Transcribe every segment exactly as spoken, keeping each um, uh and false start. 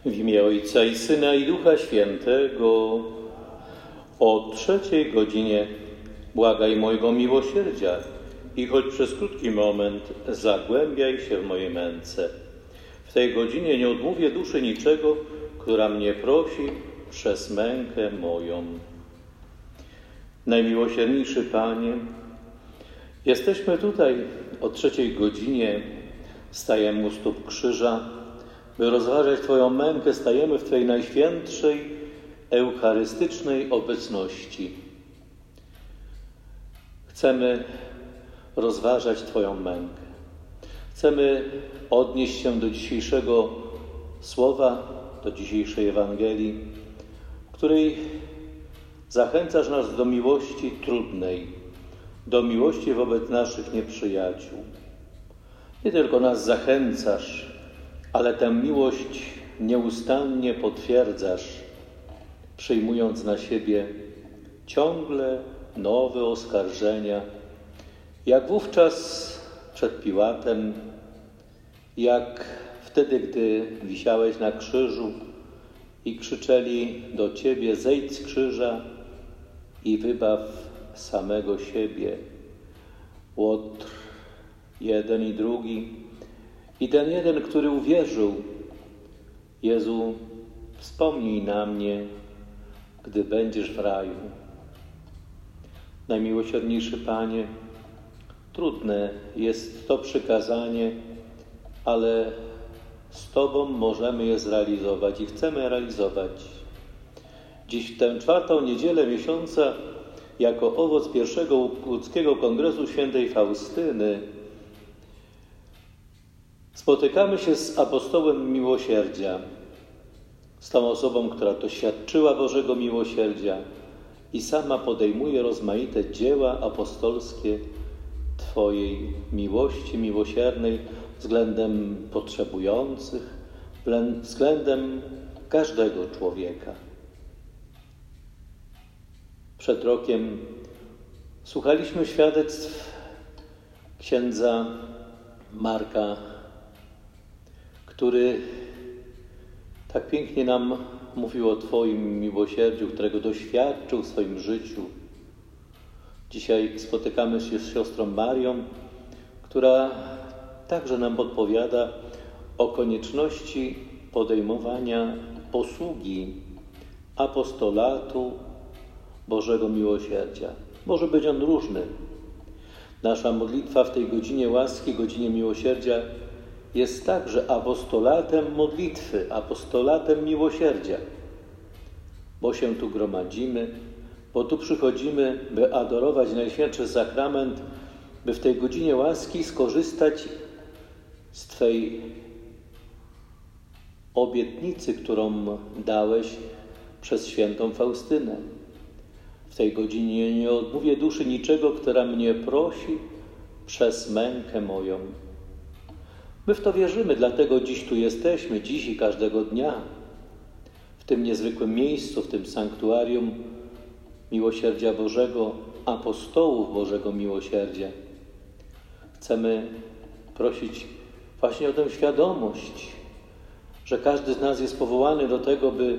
W imię Ojca i Syna i Ducha Świętego. O trzeciej godzinie błagaj mojego miłosierdzia i choć przez krótki moment zagłębiaj się w mojej męce. W tej godzinie nie odmówię duszy niczego, która mnie prosi przez mękę moją. Najmiłosierniejszy Panie, jesteśmy tutaj o trzeciej godzinie, stajemy u stóp krzyża, by rozważać Twoją mękę, stajemy w Twojej najświętszej, eucharystycznej obecności. Chcemy rozważać Twoją mękę. Chcemy odnieść się do dzisiejszego słowa, do dzisiejszej Ewangelii, w której zachęcasz nas do miłości trudnej, do miłości wobec naszych nieprzyjaciół. Nie tylko nas zachęcasz, ale tę miłość nieustannie potwierdzasz, przyjmując na siebie ciągle nowe oskarżenia, jak wówczas przed Piłatem, jak wtedy, gdy wisiałeś na krzyżu i krzyczeli do Ciebie: zejdź z krzyża i wybaw samego siebie. Łotr jeden i drugi. I ten jeden, który uwierzył: Jezu, wspomnij na mnie, gdy będziesz w raju. Najmiłosierniejszy Panie, trudne jest to przykazanie, ale z Tobą możemy je zrealizować i chcemy realizować. Dziś w tę czwartą niedzielę miesiąca, jako owoc pierwszego łódzkiego kongresu świętej Faustyny, spotykamy się z apostołem miłosierdzia, z tą osobą, która doświadczyła Bożego miłosierdzia i sama podejmuje rozmaite dzieła apostolskie Twojej miłości miłosiernej względem potrzebujących, względem każdego człowieka. Przed rokiem słuchaliśmy świadectw księdza Marka, który tak pięknie nam mówił o Twoim miłosierdziu, którego doświadczył w swoim życiu. Dzisiaj spotykamy się z siostrą Marią, która także nam podpowiada o konieczności podejmowania posługi apostolatu Bożego miłosierdzia. Może być on różny. Nasza modlitwa w tej godzinie łaski, godzinie miłosierdzia jest także apostolatem modlitwy, apostolatem miłosierdzia, bo się tu gromadzimy, bo tu przychodzimy, by adorować Najświętszy Sakrament, by w tej godzinie łaski skorzystać z Twej obietnicy, którą dałeś przez świętą Faustynę. W tej godzinie nie odmówię duszy niczego, która mnie prosi przez mękę moją. My w to wierzymy, dlatego dziś tu jesteśmy, dziś i każdego dnia, w tym niezwykłym miejscu, w tym sanktuarium miłosierdzia Bożego, apostołów Bożego miłosierdzia. Chcemy prosić właśnie o tę świadomość, że każdy z nas jest powołany do tego, by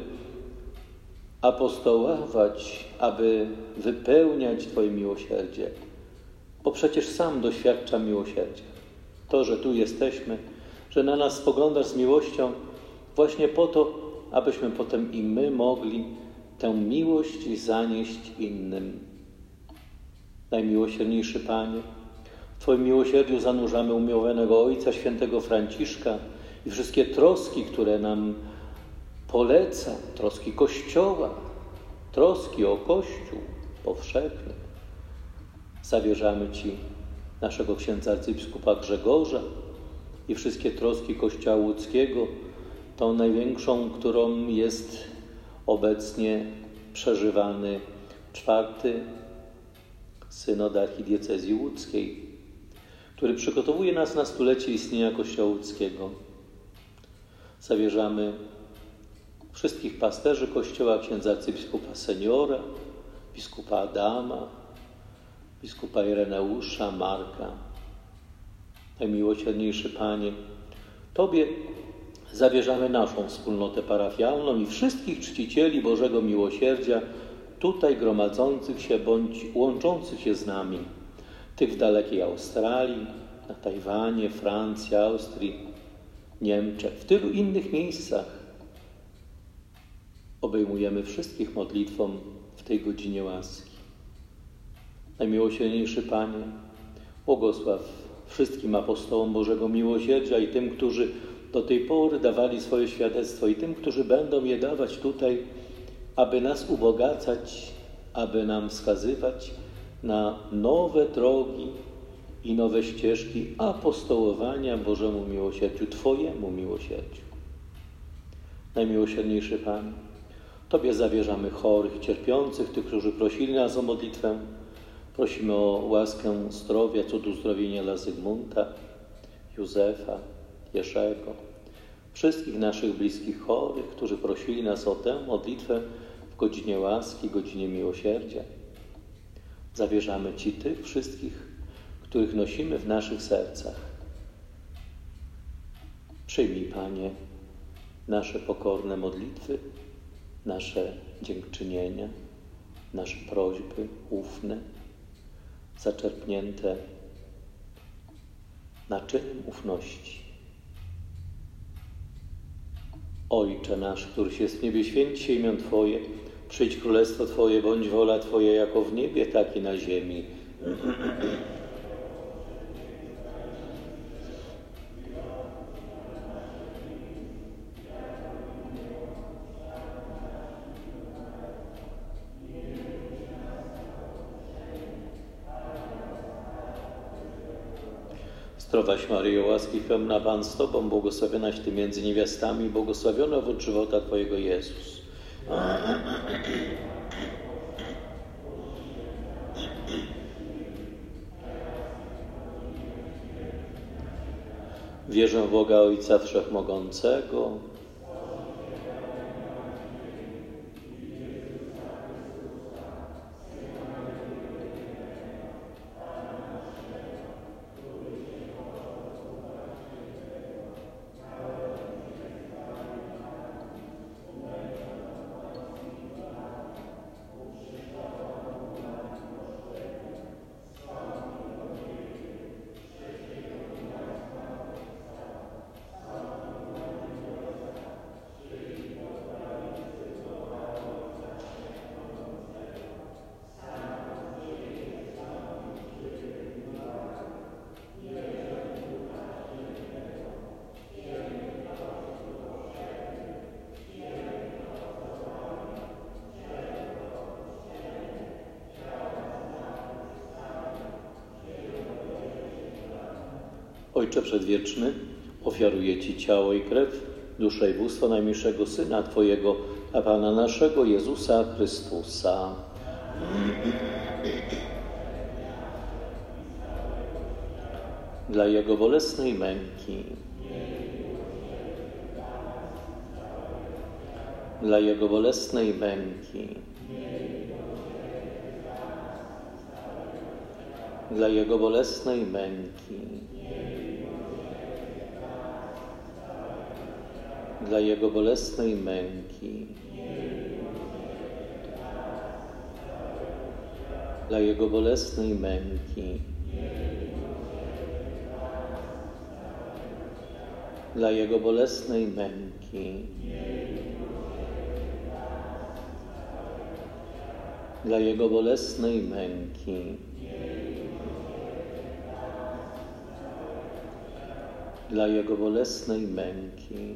apostołować, aby wypełniać Twoje miłosierdzie, bo przecież sam doświadcza miłosierdzia. To, że tu jesteśmy, że na nas spoglądasz z miłością właśnie po to, abyśmy potem i my mogli tę miłość zanieść innym. Najmiłosierniejszy Panie, w Twoim miłosierdziu zanurzamy umiłowanego Ojca Świętego Franciszka i wszystkie troski, które nam poleca, troski Kościoła, troski o Kościół powszechny. Zawierzamy Ci naszego księdza arcybiskupa Grzegorza i wszystkie troski Kościoła łódzkiego, tą największą, którą jest obecnie przeżywany czwarty synod archidiecezji łódzkiej, który przygotowuje nas na stulecie istnienia Kościoła łódzkiego. Zawierzamy wszystkich pasterzy Kościoła, księdza arcybiskupa Seniora, biskupa Adama, biskupa Ireneusza, Marka. Najmiłosierniejszy Panie, Tobie zawierzamy naszą wspólnotę parafialną i wszystkich czcicieli Bożego Miłosierdzia, tutaj gromadzących się bądź łączących się z nami, tych w dalekiej Australii, na Tajwanie, Francji, Austrii, Niemczech, w tylu innych miejscach. Obejmujemy wszystkich modlitwą w tej godzinie łaski. Najmiłosierniejszy Panie, błogosław wszystkim apostołom Bożego Miłosierdzia i tym, którzy do tej pory dawali swoje świadectwo, i tym, którzy będą je dawać tutaj, aby nas ubogacać, aby nam wskazywać na nowe drogi i nowe ścieżki apostołowania Bożemu Miłosierdziu, Twojemu miłosierdziu. Najmiłosierniejszy Panie, Tobie zawierzamy chorych, cierpiących, tych, którzy prosili nas o modlitwę. Prosimy o łaskę zdrowia, cud uzdrowienia dla Zygmunta, Józefa, Jerzego, wszystkich naszych bliskich chorych, którzy prosili nas o tę modlitwę w godzinie łaski, godzinie miłosierdzia. Zawierzamy Ci tych wszystkich, których nosimy w naszych sercach. Przyjmij, Panie, nasze pokorne modlitwy, nasze dziękczynienia, nasze prośby ufne, zaczerpnięte naczyniem ufności. Ojcze nasz, któryś jest w niebie, święć się imię Twoje, przyjdź królestwo Twoje, bądź wola Twoja jako w niebie, tak i na ziemi. Zdrowaś Maryjo, łaski pełna, Pan z Tobą, błogosławionaś Ty między niewiastami, błogosławiony owoc żywota Twojego Jezus. Wierzę w Boga Ojca Wszechmogącego, Ojcze Przedwieczny, ofiaruję Ci ciało i krew, duszę i bóstwo najmilszego Syna Twojego, a Pana naszego Jezusa Chrystusa. Dla Jego bolesnej męki, dla Jego bolesnej męki, dla Jego bolesnej męki, dla Jego bolesnej męki, dla Jego bolesnej męki, dla Jego bolesnej męki, dla Jego bolesnej męki, dla Jego bolesnej męki,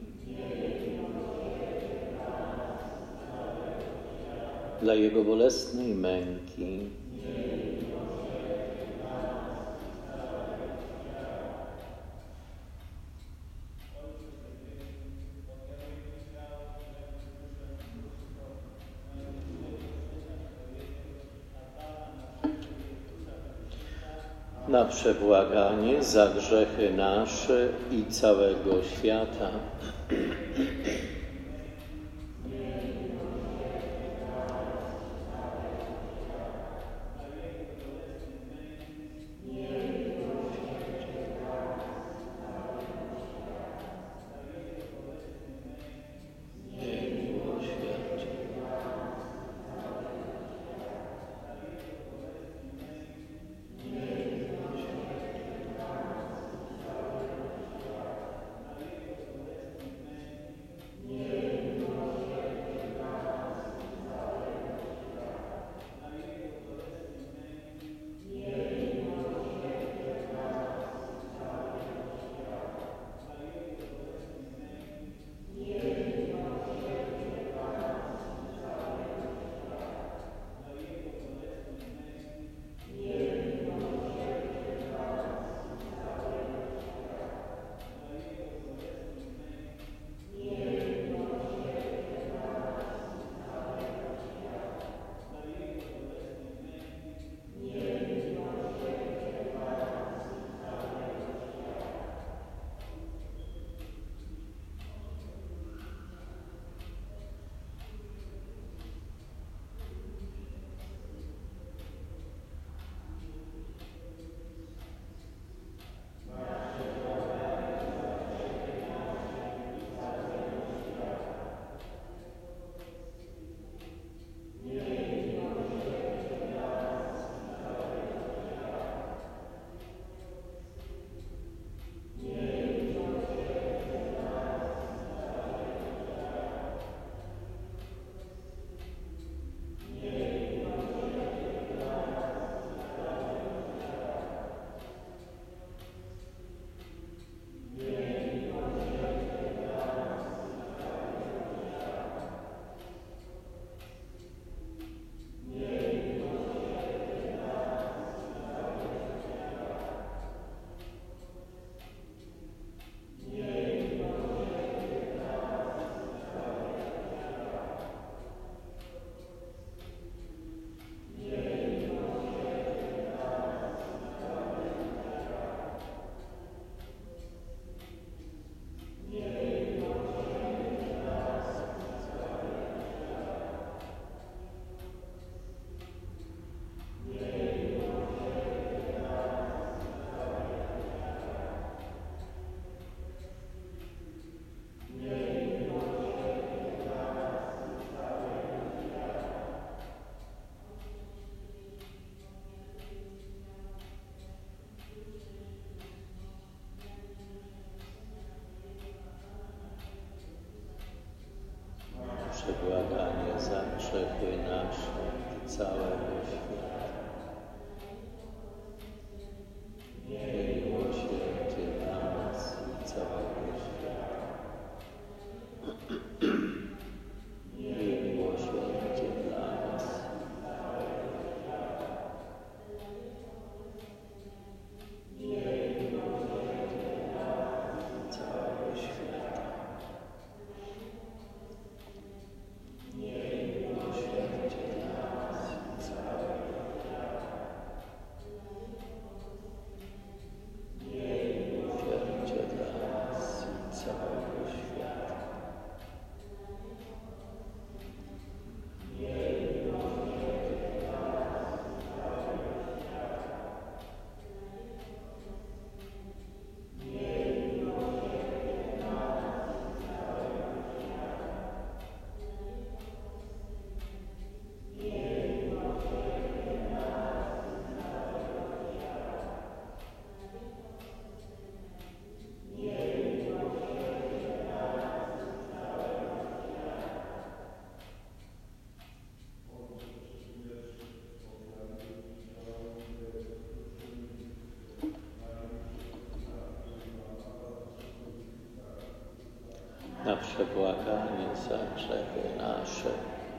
dla Jego bolesnej męki, na przebłaganie za grzechy nasze i całego świata. całego świata. Miej miłosierdzie dla nas i całego świata. Miej miłosierdzie dla nas. Miej miłosierdzie dla nas i całego świata. Miej miłosierdzie dla nas i całego świata. Miej miłosierdzie dla nas i całego świata. Miej miłosierdzie dla nas i całego świata. Miej miłosierdzie dla nas i całego świata. Miej miłosierdzie dla nas i całego świata. Miej miłosierdzie dla nas i całego świata. Na przebłaganie za grzechy nasze.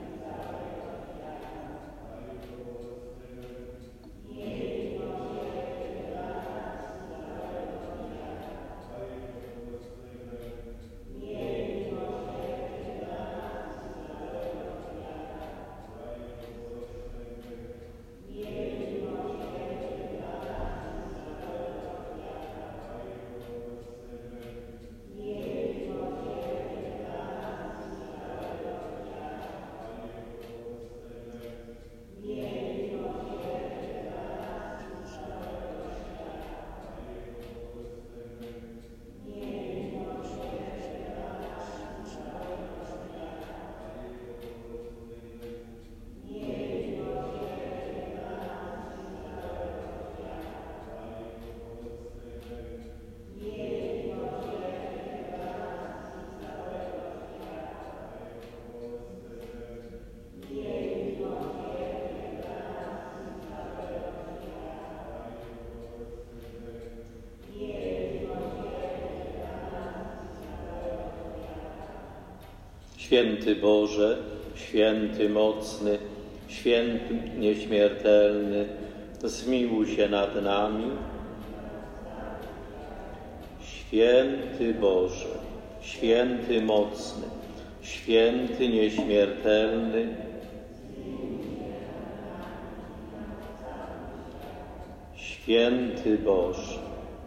Święty Boże, święty mocny, święty nieśmiertelny, zmiłuj się nad nami. Święty Boże, święty mocny, święty nieśmiertelny, święty Boże.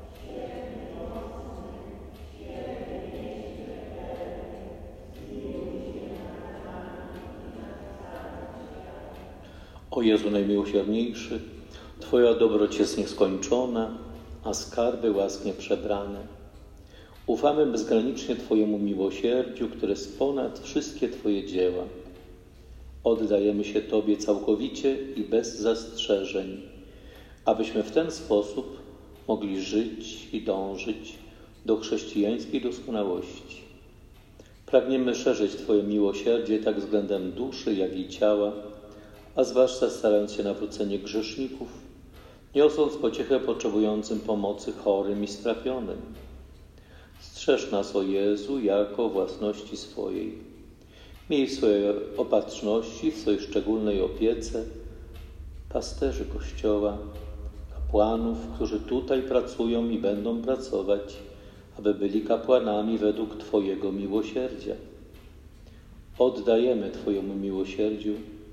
O Jezu najmiłosierniejszy, Twoja dobroć jest nieskończona, a skarby łask nieprzebrane. Ufamy bezgranicznie Twojemu miłosierdziu, które jest ponad wszystkie Twoje dzieła. Oddajemy się Tobie całkowicie i bez zastrzeżeń, abyśmy w ten sposób mogli żyć i dążyć do chrześcijańskiej doskonałości. Pragniemy szerzyć Twoje miłosierdzie tak względem duszy, jak i ciała, a zwłaszcza starając się nawrócenie grzeszników, niosąc pociechę potrzebującym pomocy chorym i strapionym. Strzeż nas, o Jezu, jako własności swojej. Miej w swojej opatrzności, w swojej szczególnej opiece pasterzy Kościoła, kapłanów, którzy tutaj pracują i będą pracować, aby byli kapłanami według Twojego miłosierdzia. Oddajemy Twojemu miłosierdziu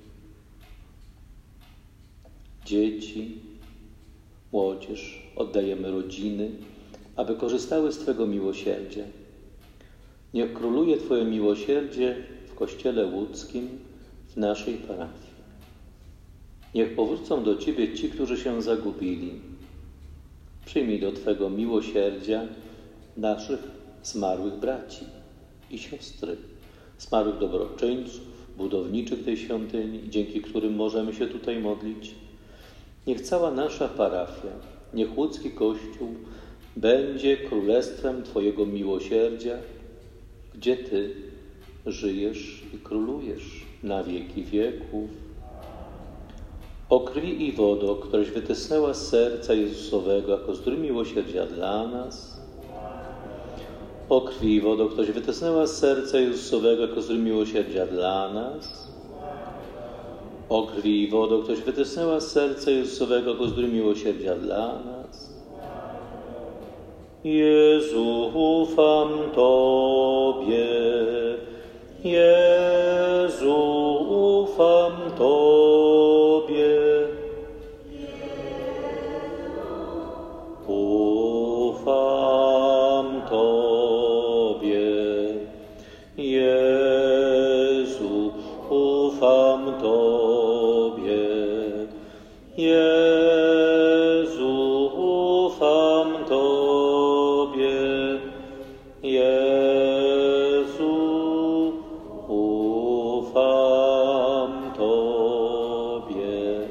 dzieci, młodzież, oddajemy rodziny, aby korzystały z Twego miłosierdzia. Niech króluje Twoje miłosierdzie w Kościele łódzkim, w naszej parafii. Niech powrócą do Ciebie ci, którzy się zagubili. Przyjmij do Twego miłosierdzia naszych zmarłych braci i siostry, zmarłych dobroczyńców, budowniczych tej świątyni, dzięki którym możemy się tutaj modlić. Niech cała nasza parafia, niech łódzki Kościół będzie królestwem Twojego miłosierdzia, gdzie Ty żyjesz i królujesz na wieki wieków. O krwi i wodo, któreś wytysnęła z serca Jezusowego jako zdrój miłosierdzia dla nas. O krwi i wodo, któreś wytysnęła z serca Jezusowego jako zdrój miłosierdzia dla nas. O krwi i wodo, któreś wytysnęła z serca Jezusowego jako zdrój miłosierdzia dla nas. Jezu, ufam Tobie. Jezu, ufam Tobie. Ufam Tobie. Jezu, ufam Tobie. Jezu, ufam Tobie. Jezu, ufam Tobie.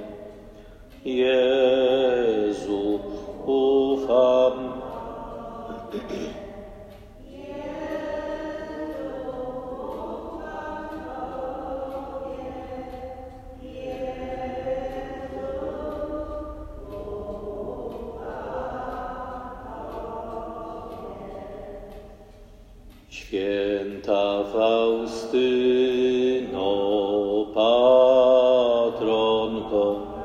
Jezu, ufam. Święta Faustyno, patronko